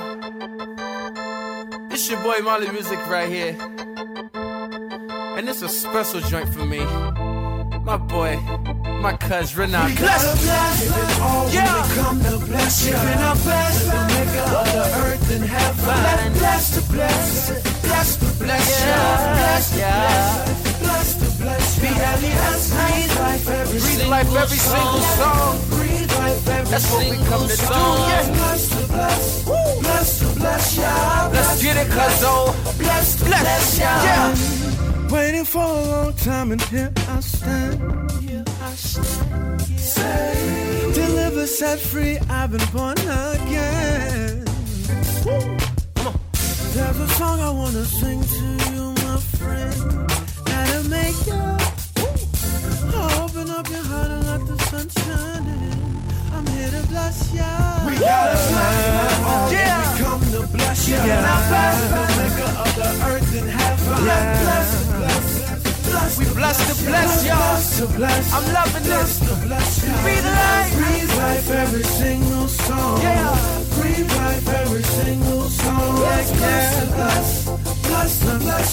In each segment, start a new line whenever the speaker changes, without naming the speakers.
It's your boy Molly Music right here. And it's a special joint for me. My boy, my cuz Renard.
Bless, yeah. We come to bless you. Giving our best to the maker of the earth and heaven. Bless to bless, bless to bless you. Bless to bless, bless to bless you. B-L-E-S, breathe life every single song. Breathe life every
That's what we come to do.
Yeah. Bless to bless, bless to bless you.
Let's get it, cuz-o.
Bless to bless you.
Yeah.
Waiting for a long time and here I stand. Deliver, set free, I've been born again. There's a song I wanna sing to you, my friend. That'll make you open up your heart and let the sun shine in. I'm here to bless ya.
We gotta bless you. Yeah. We come to bless you. Yeah. Now bless the maker of the earth and heaven. Yeah. Bless.
We blessed to bless y'all. I'm loving this. Breathe life.
Breathe life every single song.
Yeah.
Breathe life every single song.
Bless, bless, bless, bless,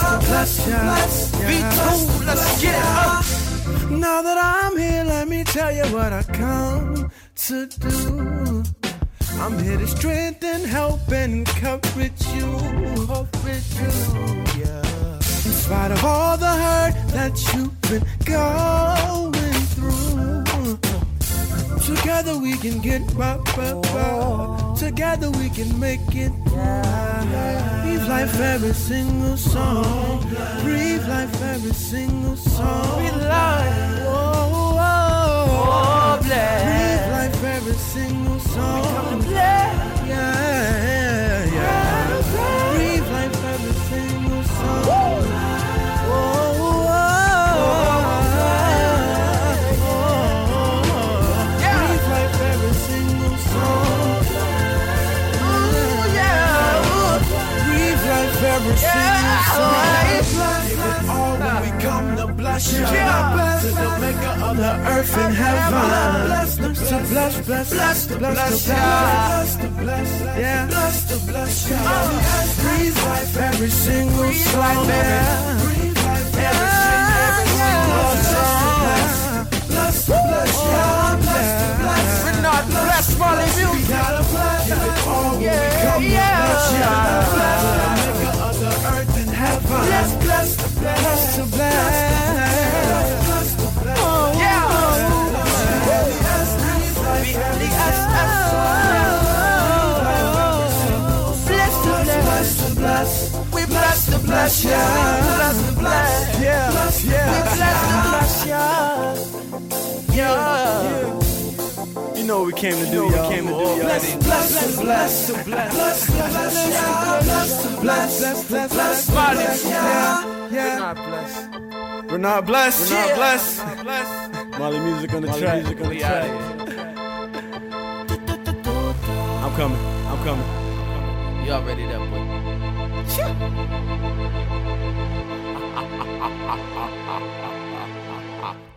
B2, let's get it up.
Now that I'm here, let me tell you what I come to do. I'm here to strengthen, help, and encourage you. Yeah. In spite of all the hurt that you've been going through, together we can get right. Together we can make it. Breathe life every single song. Breathe life every single song.
Breathe life.
Oh,
bless.
Breathe life every single song.
Bless.
Yeah. Breathe life every single song. Breathe life every single song. Breathe life every single song.
Give it all when we come to bless you. To the maker of the earth and heaven. Bless to bless, bless to bless,
Yeah.
bless to bless you.
Breathe life every single song.
Breathe life every single song. Bless to bless you. Bless to bless.
Renard, bless Molly
We
Music.
gotta bless. Give it all when we come to bless you. Bless the maker of the earth and heaven. Bless to bless.
Bless to bless.
We blessed to bless ya. Blessed to bless.
Yeah.
We blessed to bless ya. Yeah.
You know what we came to do, y'all.
Bless to bless. Bless to bless. Bless to bless. Bless.
Molly.
Yeah.
Renard, bless.
Renard bless.
Yeah.
Bless. Molly Music on the track.
We out here.
I'm coming.
You already there, boy.